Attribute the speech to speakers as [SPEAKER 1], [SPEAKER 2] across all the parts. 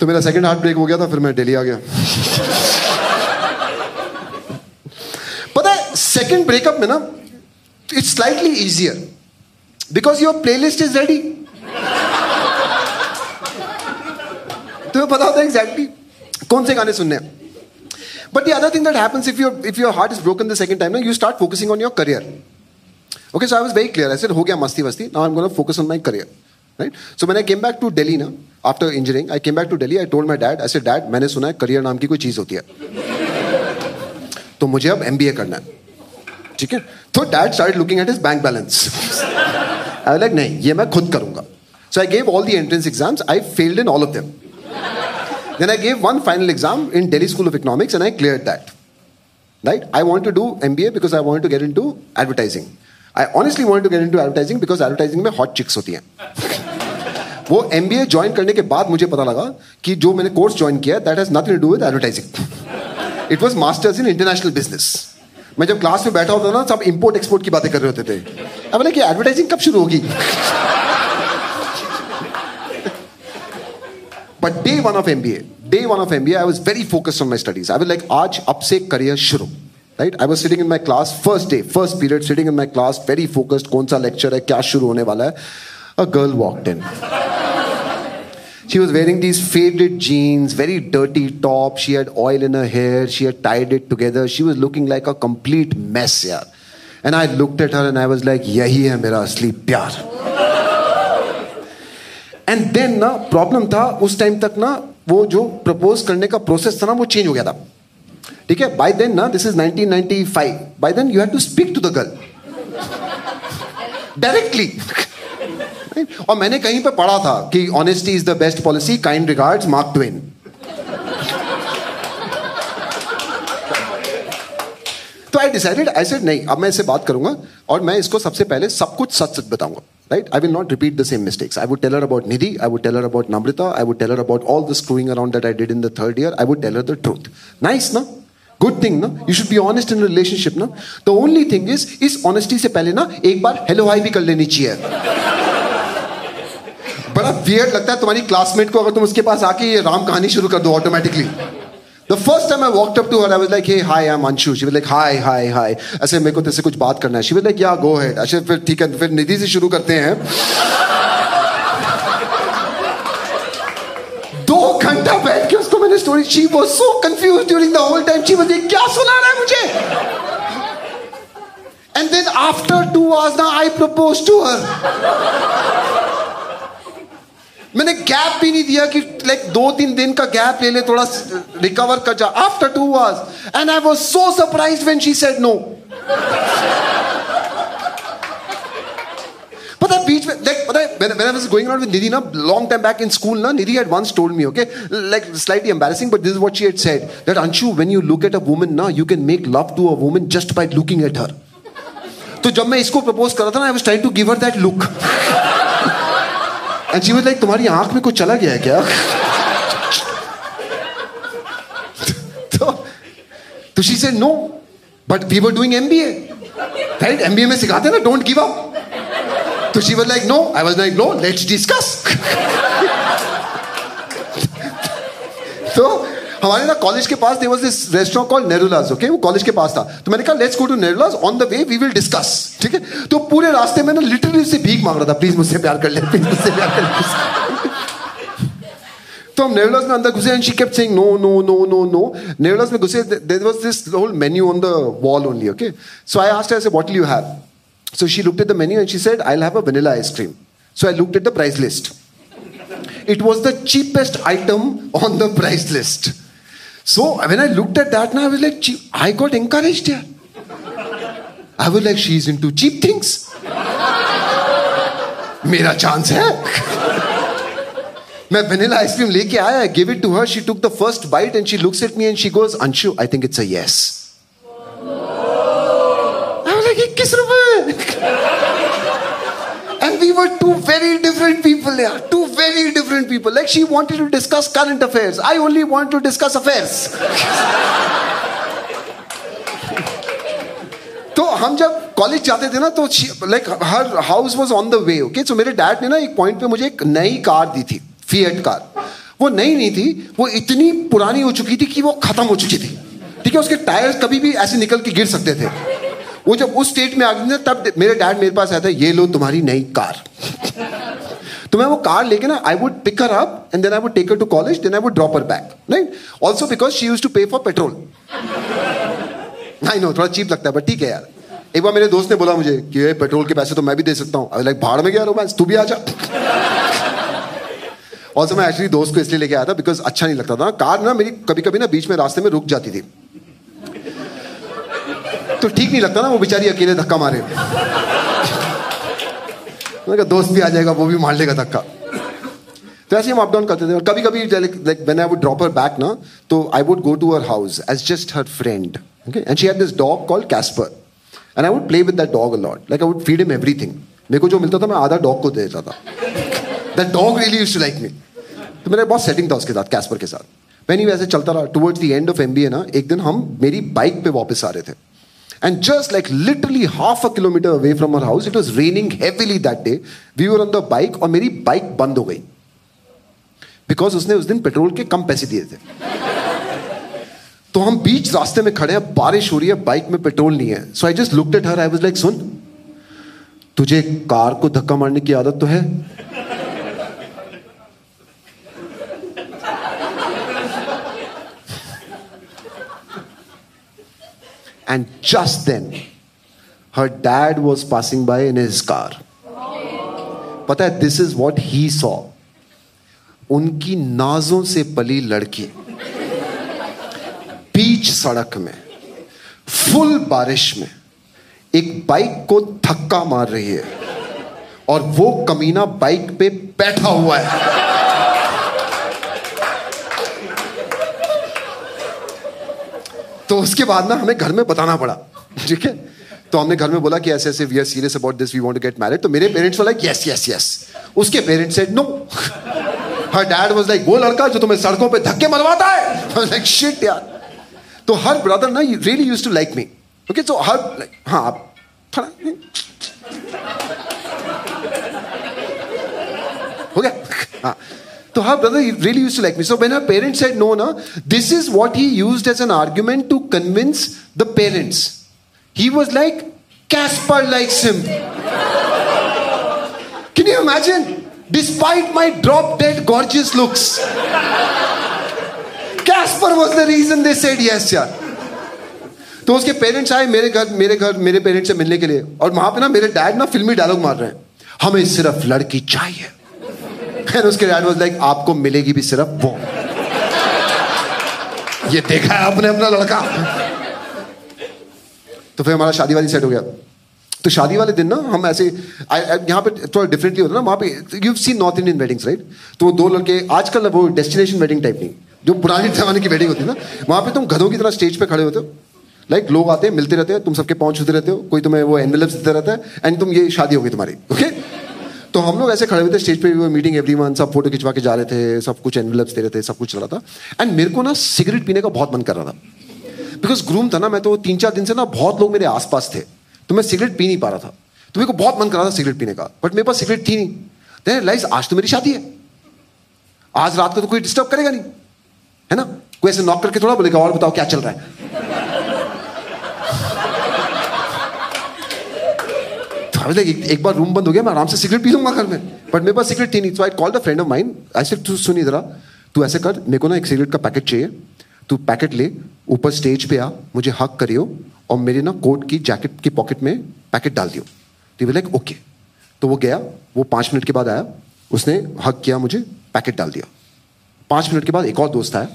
[SPEAKER 1] तो मेरा second heart break हो गया था, फिर मैं दिल्ली आ गया। पता है सेकंड ब्रेकअप में ना it's slightly easier because your playlist is ready. तुम्हें पता होता है एग्जैक्टली कौन से गाने सुनने हैं। But the other thing that happens if your heart is broken the second time, you start focusing on your career. Okay, so I was very clear. I said, "हो गया मस्ती वस्ती. Now I'm going to focus on my career." Right? So when I came back to Delhi ना, after engineering, I came back to Delhi. I told my dad, I said, "Dad, मैंने सुना है career नाम की कोई चीज होती है, तो मुझे अब MBA करना है." ठीक है? तो Dad started looking at his bank balance. I was like, नहीं, ये मैं खुद करूँगा. So I gave all the entrance exams. I failed in all of them. Then I gave one final exam in Delhi School of Economics and I cleared that. Right? I wanted to do MBA because I wanted to get into advertising. I honestly wanted to get into advertising because advertising में hot chicks होती हैं. वो MBA join करने के बाद मुझे पता लगा कि जो मैंने कोर्स join किया that has nothing to do with advertising. It was masters in international business. मैं जब क्लास में बैठा होता ना सब import export की बातें कर रहे होते थे. अब बोले कि advertising कब शुरू होगी? But day one of MBA, I was very focused on my studies. I was like, आज अब से career शुरू. Right? I was sitting in my class, first period, sitting in my class, very focused. कौन सा lecture है, क्या शुरू होने वाला है? A girl walked in. She was wearing these faded jeans, very dirty top. She had oil in her hair. She had tied it together. She was looking like a complete mess, यार. And I looked at her and I was like, यही है मेरा असली प्यार. And then ना problem था उस time तक ना वो जो प्रपोज करने का प्रोसेस था ना वो चेंज हो गया था. ठीक है, बाय देन ना this is 1995. By then you have to speak to the girl directly. और मैंने कहीं पे पढ़ा था कि honesty is the best policy, kind regards, Mark Twain. तो आई डिसाइडेड, आई सेड नहीं, अब मैं इससे बात करूंगा और मैं इसको सबसे पहले सब कुछ सच सच बताऊंगा. Right? I will not repeat the same mistakes. I would tell her about Nidhi. I would tell her about Namrita. I would tell her about all the screwing around that I did in the third year. I would tell her the truth. Nice, na? Good thing, na? You should be honest in a relationship, na? The only thing is, इस honesty से पहले ना एक बार hello hi भी कर लेनी चाहिए. बड़ा weird लगता है तुम्हारी classmate को अगर तुम उसके पास आके ये राम कहानी शुरू कर दो automatically. The first time I walked up to her, I was like, "Hey, hi, I'm Anshu." She was like, "Hi." ऐसे मेरे को तेरे से कुछ बात करना है. She was like, "Yeah, go ahead." अच्छा फिर ठीक है, फिर निधि से शुरू करते हैं. 2 घंटा बैठ के उसको मैंने story. She was so confused during the whole time. She was like, क्या सुना रहा है मुझे? And then after 2 hours now, I proposed to her. मैंने गैप भी नहीं दिया कि लाइक 2-3 दिन का गैप ले ले, थोड़ा रिकवर कर जा. After 2 hours and I was so surprised when she said no. पता है बीच में लाइक पता है when I was going out with Nidhi ना long time back in school ना, Nidhi had once told me, okay, like slightly embarrassing, but this is what she had said, that Anshu, when you look at a woman ना, you can make love to a woman just by looking at her. तो जब मैं इसको propose कर रहा था ना, I was trying to give her that look. And she was like, तुम्हारी आंख में कुछ चला गया है क्या? तो she said no, but we were doing MBA, right? MBA में सिखाते हैं ना, don't give up. तो she was like no. I was like no, let's discuss. तो हमारे ना कॉलेज के पास there was this restaurant called Nerula's, okay? वो कॉलेज के पास था. तो मैंने कहा let's go to Nerula's, on the way we will discuss. ठीक है? तो पूरे रास्ते में ना लिटरली उससे भीख मांग रहा था, प्लीज मुझसे प्यार कर ले, प्लीज मुझसे प्यार कर ले. तो हम Nerula's में अंदर घुसे and she kept saying no. Nerula's में घुसे, there was this whole menu on the wall only, okay? So I asked her, I said, what will you have? So she looked at the menu and she said, I'll have a vanilla ice cream. So I looked at the price list. It was the cheapest item on the price list. So when I looked at that, now I was like, I got encouraged here. I was like, she's into cheap things. मेरा chance है. मैं vanilla ice cream लेके आया, I gave it to her. She took the first bite and she looks at me and she goes, Anshu, I think it's a yes. I was like, 21 रुपए. And we were two very different people here. Two very different people. Like she wanted to discuss current affairs. I only want to discuss affairs. तो हम जब college जाते थे ना तो like her house was on the way, okay. So मेरे dad ने ना एक पॉइंट पे मुझे एक नई कार दी थी, फिएट कार. वो नई नहीं थी, वो इतनी पुरानी हो चुकी थी कि वो खत्म हो चुकी थी। ठीक है, उसके टायर्स कभी भी ऐसे निकल के गिर सकते थे। वो जब उस स्टेट में आ गई ना, तब मेरे डैड मेरे पास आया था, ये लो तुम्हारी नई कार। तो मैं वो कार लेके ना, I would pick her up and then I would take her to college, then I would drop her back, right? Also because she used to pay for petrol. I know थोड़ा cheap लगता है, but ठीक है यार। एक बार मेरे दोस्त ने बोला मुझे कि ये पेट्रोल के पैसे तो मैं भी दे सकता हूँ। आई लाइक भाड़ में गया रोमांस, तू भी आ जा। ऑल्सो मैं एक्चुअली दोस्त को इसलिए लेके आया था बिकॉज अच्छा नहीं लगता था। कार ना मेरी कभी कभी ना बीच में रास्ते में रुक जाती थी, तो ठीक नहीं लगता ना वो बेचारी अकेले धक्का मारे। मैंने कहा दोस्त भी आ जाएगा, वो भी मार लेगा धक्का। तो ऐसे हम अप डाउन करते थे। और कभी कभी like when I would drop her back ना, तो I would go to her house as just her friend, okay? And she had this dog called Casper, and I would play with that dog a lot. Like I would feed him everything. मेरे को जो मिलता था मैं आधा dog को दे देता था। That dog really used to like me. तो मेरा बहुत सेटिंग था उसके साथ, कैस्पर के साथ। मैंने वैसे चलता रहा। Towards the end of MBA ना, एक दिन हम मेरी बाइक पे वापस आ रहे थे, and just like literally half a kilometer away from our house, it was raining heavily that day. We were on the bike और मेरी बाइक बंद हो गई because उसने उस दिन पेट्रोल के कम पैसे दिए थे। तो हम बीच रास्ते में खड़े हैं, बारिश हो रही है, बाइक में पेट्रोल नहीं है। So I just looked at her, I was like, सुन, तुझे कार को धक्का मारने की आदत तो है? And just then, her dad was passing by in his car. पता है, this is what he saw. उनकी नाजों से पली लड़की बीच सड़क में फुल बारिश में एक बाइक को धक्का मार रही है, और वो कमीना बाइक पे बैठा हुआ है। तो उसके बाद ना हमें घर में बताना पड़ा, ठीक है? तो हमने घर में बोला कि ऐसे ऐसे we are serious about this, we want to get married. तो मेरे parents were like yes yes yes. उसके parents said no. Her dad was like, वो लड़का जो तुम्हें सड़कों पे धक्के मरवाता है। आई वाज लाइक शिट यार। तो हर ब्रदर ना really used to like me, okay? So her like, हाँ आप थोड़ा हो गया, हाँ। So her brother really used to like me. So when her parents said no, this is what he used as an argument to convince the parents. He was like, Casper likes him. Can you imagine? Despite my drop-dead gorgeous looks, Casper was the reason they said yes, यार। तो उसके parents आए मेरे parents से मिलने के लिए, और वहां पे ना मेरे डैड ना फिल्मी डायलॉग मार रहे हैं, हमें सिर्फ लड़की चाहिए। And उसके डैड वाज लाइक, आपको मिलेगी भी सिर्फ वो। ये देखा है आपने अपना लड़का। तो फिर हमारा शादी वाली सेट हो गया। तो शादी वाले दिन ना हम ऐसे, यहाँ पे थोड़ा डिफरेंटली होता है ना, वहाँ पे you seen North Indian weddings, right? तो दो लड़के, आजकल वो डेस्टिनेशन वेडिंग टाइप नहीं, जो पुराने जमाने की वेडिंग होती है ना, वहाँ पे तुम गधों की तरह स्टेज पे खड़े होते हो। लाइक लोग आते हैं, मिलते रहते हैं, तुम सबके पाँव छूते रहते हो, कोई तुम्हें वो एनवेलप्स देता रहता है, एंड तुम, ये शादी होगी तुम्हारी, ओके? तो हम लोग ऐसे खड़े हुए थे स्टेज पे, मीटिंग एवरीवन, सब फोटो खिंचवा के जा रहे थे, सब कुछ एनवेलप्स दे रहे थे, सब कुछ चल रहा था। एंड मेरे को ना सिगरेट पीने का बहुत मन कर रहा था, बिकॉज ग्रूम था ना मैं, तो 3-4 दिन से ना बहुत लोग मेरे आसपास थे, तो मैं सिगरेट पी नहीं पा रहा था। तो मेरे को बहुत मन कर रहा था सिगरेट पीने का, बट मेरे पास सिगरेट थी नहीं। देन रियलाइज, आज तो मेरी शादी है, आज रात को तो कोई डिस्टर्ब करेगा नहीं, है ना? कोई ऐसे नॉक करके थोड़ा बोलेगा और बताओ क्या चल रहा है। एक बार रूम बंद हो गया, मैं आराम से सिगरेट पी लूंगा घर में, बट मेरे पास सिगरेट थी नहीं। So I called a friend of mine, I said, तू सुन इधर आ, तू ऐसे कर, मेरे को ना एक सिगरेट का पैकेट चाहिए, तू पैकेट ले, ऊपर स्टेज पे आ, मुझे हक करियो, और मेरे ना कोट की जैकेट की पॉकेट में पैकेट डाल दियो। तो वे लाइक ओके। तो वो गया, वो 5 मिनट के बाद आया, उसने हक किया मुझे, पैकेट डाल दिया। 5 मिनट के बाद एक और दोस्त आया,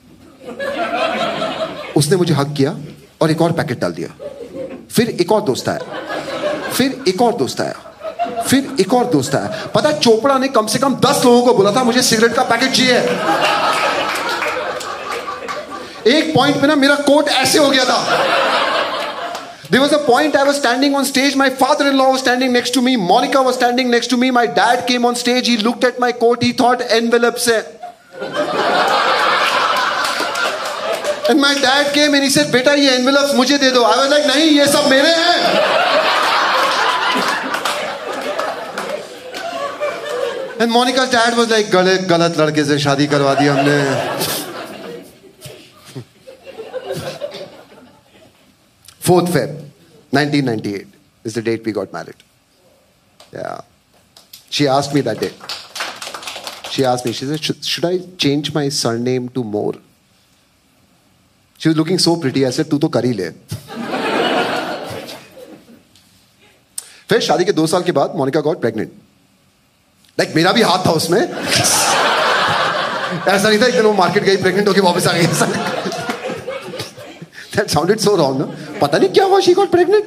[SPEAKER 1] उसने मुझे हक किया और एक और पैकेट डाल दिया। फिर एक और दोस्त आया, फिर एक और दोस्त आया, फिर एक और दोस्त आया। पता है, चोपड़ा ने कम से कम 10 लोगों को बोला था मुझे सिगरेट का पैकेट चाहिए। एक पॉइंट पे ना मेरा कोट ऐसे हो गया था। There was a point I was standing on stage, my father-in-law was standing next to me, Monica was standing next to me, my dad came on stage, he looked at my coat, he thought envelopes hai. And my dad came and he said, बेटा ये envelopes मुझे दे दो। I was like, नहीं, ये सब मेरे हैं। And Monica's dad was like, गलत लड़के से शादी करवा दी हमने. Fourth Feb, 1998 is the date we got married. Yeah. She asked me that day. She asked me, she said, should I change my surname to Moore? She was looking so pretty. I said, तू तो कर ही ले. फिर शादी के 2 साल के बाद Monica got pregnant. Like मेरा भी हाथ था उसमें. ऐसा नहीं था एक दिन वो मार्केट गई प्रेग्नेंट होके वापस आ गई. That sounded so wrong, no? पता नहीं क्या हुआ, she got pregnant.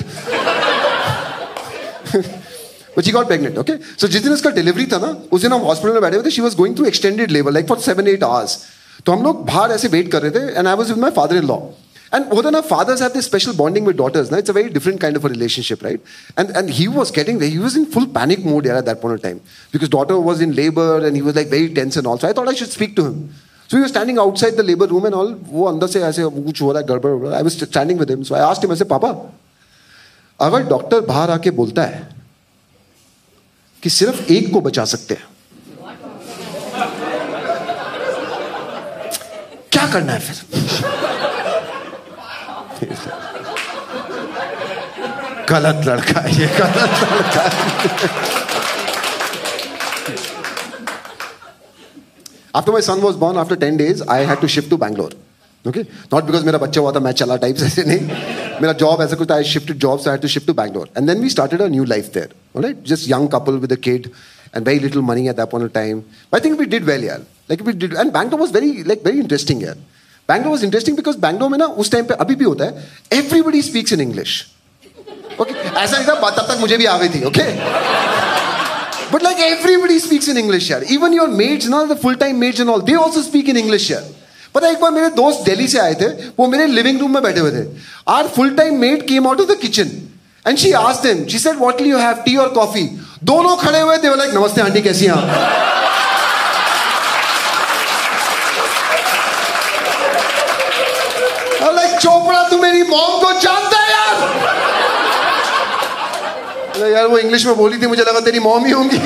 [SPEAKER 1] But she got pregnant, okay? So जिस दिन उसका डिलीवरी था ना, उस दिन हम हॉस्पिटल में बैठे हुए थे. She was going through extended labor, like for 7-8 hours. तो हम लोग बाहर ऐसे वेट कर रहे थे, and I was with my father-in-law. And होता ना, fathers have this special bonding with daughters, na? It's a very different kind of a relationship, right? And he was in full panic mode at that point of time because daughter was in labor and he was like very tense and all. So I thought I should speak to him. So he was standing outside the labor room and all. वो अंदर से ऐसे कुछ हो रहा है गड़बड़. I was standing with him. So I asked him, I said, पापा, अगर डॉक्टर बाहर आके बोलता है कि सिर्फ एक को बचा सकते हैं, क्या करना है फिर? गलत लड़का है ये, गलत लड़का है. After my son was born, after 10 days, I had to shift to Bangalore. Okay? Not because मेरा बच्चा हुआ था मैं चला टाइप ऐसे नहीं. मेरा job ऐसा कुछ था. I shifted jobs, so I had to shift to Bangalore. And then we started a new life there. Alright? Just young couple with a kid and very little money at that point of time. But I think we did well, yeah. Like we did, and Bangalore was very interesting, yeah. Bangalore was interesting because Bangalore में ना उस time पे अभी भी होता है. Everybody speaks in English. Okay? ऐसा नहीं था तब तक मुझे भी आ गई थी. Okay? But like everybody speaks in English here. Even your maids, ना the full-time maids and all, they also speak in English here. पता है एक बार मेरे दोस्त दिल्ली से आए थे, वो मेरे लिविंग रूम में बैठे हुए थे. Our full-time maid came out of the kitchen and she asked them. She said, "What will you have, tea or coffee?" दोनों खड़े हुए. They were like, "नमस्ते आंटी, कैसी हैं आप?" I was like, चोपड़ा तू मेरी मॉम को जानता है यार? यार वो इंग्लिश में बोली थी, मुझे लगा तेरी मॉम ही होंगी.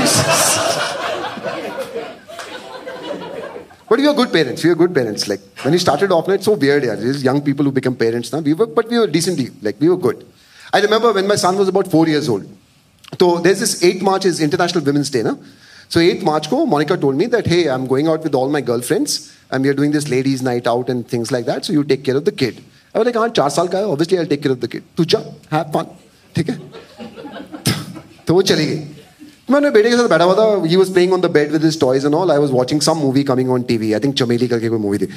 [SPEAKER 1] But we were good parents. We were good parents. Like when we started off, it's so weird. Yeah, these young people who become parents now. We were decently. Like we were good. I remember when my son was about 4 years old. So there's this 8th March is International Women's Day, na? So 8th March ko Monica told me that hey, I'm going out with all my girlfriends and we are doing this ladies' night out and things like that. So you take care of the kid. I was like, हाँ 4 साल का है. Obviously I'll take care of the kid. तू जा, have fun. ठीक है? तो वो चली गई. मैं अपने बेटे के साथ बैठा हुआ था. He was playing on the bed with his toys and all. I was watching some movie coming on TV. I think चमेली करके कोई मूवी थी.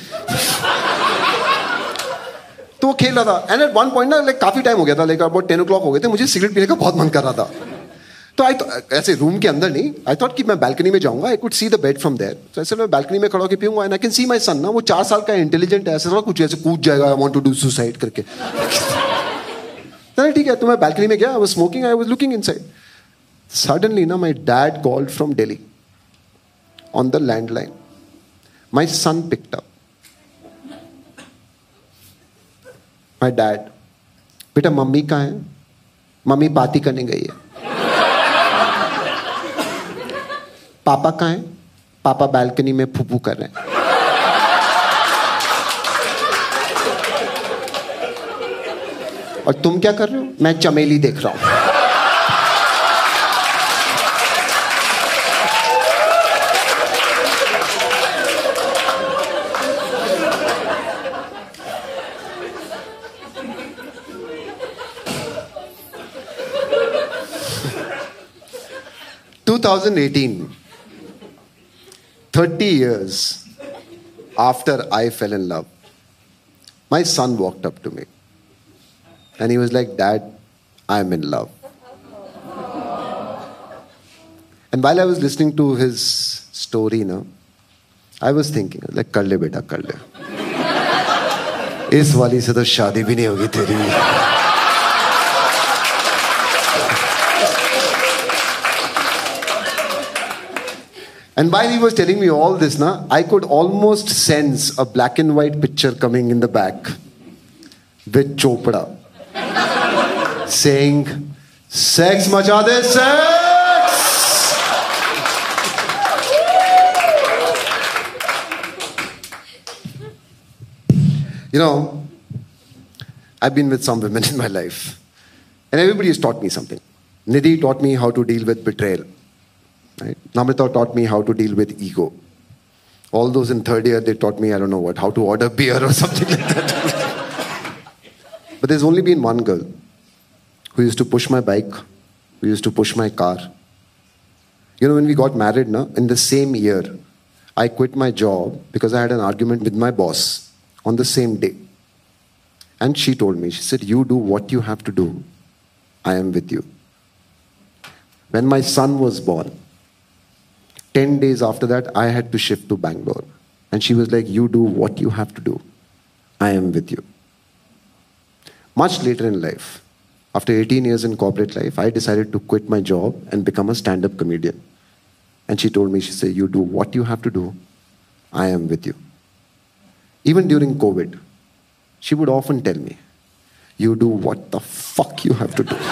[SPEAKER 1] तो वो खेल रहा था. And at one point ना like काफी टाइम हो गया था. Like about 10 o'clock हो गए थे. मुझे सिगरेट पीने का बहुत मन कर रहा था. तो ऐसे रूम के अंदर नहीं. I thought कि मैं balcony में जाऊंगा. I could see the bed from there. So ऐसे मैं balcony में खड़ा होकर पीऊंगा. And I can see my son ना वो 4 साल का इंटेलिजेंट है. ऐसे थोड़ा कुछ ऐसे कूद जाएगा. I want to do suicide करके. ठीक है. तो मैं balcony में गया. I was smoking. I was looking inside. Suddenly, my dad called from Delhi on the landline. My son picked up. My dad, बेटा मम्मी कहाँ है? मम्मी पार्टी करने गई है. पापा कहाँ है? पापा बालकनी में फूफू कर रहे हैं. और तुम क्या कर रहे हो? मैं चमेली देख रहा हूं. (2018) 30 years after I fell in love, my son walked up to me and he was like, "Dad, I'm in love." And while I was listening to his story, I was thinking, like, "Kar le beta, kar le. इस वाली से तो शादी भी नहीं होगी तेरी." And while he was telling me all this, I could almost sense a black and white picture coming in the back with Chopra saying, "Sex macha de, sex!" You know, I've been with some women in my life, and everybody has taught me something. Nidhi taught me how to deal with betrayal. Right? Namrata taught me how to deal with ego. All those in third year, they taught me, I don't know what, how to order beer or something like that. But there's only been one girl who used to push my bike, who used to push my car. You know, when we got married, in the same year, I quit my job because I had an argument with my boss on the same day. And she told me, she said, you do what you have to do. I am with you. When my son was born, 10 days after that, I had to shift to Bangalore. And she was like, you do what you have to do. I am with you. Much later in life, after 18 years in corporate life, I decided to quit my job and become a stand-up comedian. And she told me, she said, you do what you have to do. I am with you. Even during COVID, she would often tell me, you do what the fuck you have to do.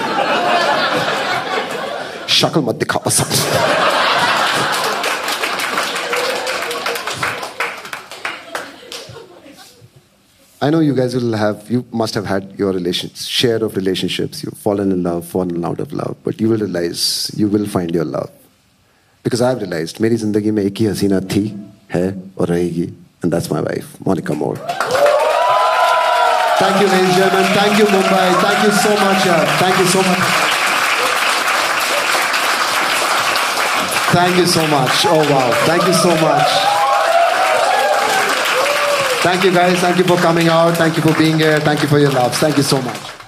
[SPEAKER 1] Shakal mat dikha pasand. I know you guys you must have had your share of relationships. You've fallen in love, fallen out of love, but you will realize, you will find your love. Because I've realized, मेरी जिंदगी में एक ही हसीना थी, है और रहेगी, and that's my wife, Monica Moore. Thank you, ladies and gentlemen. Thank you, Mumbai. Thank you so much. Thank you so much. Thank you so much. Oh wow. Thank you so much. Thank you guys. Thank you for coming out. Thank you for being here. Thank you for your love. Thank you so much.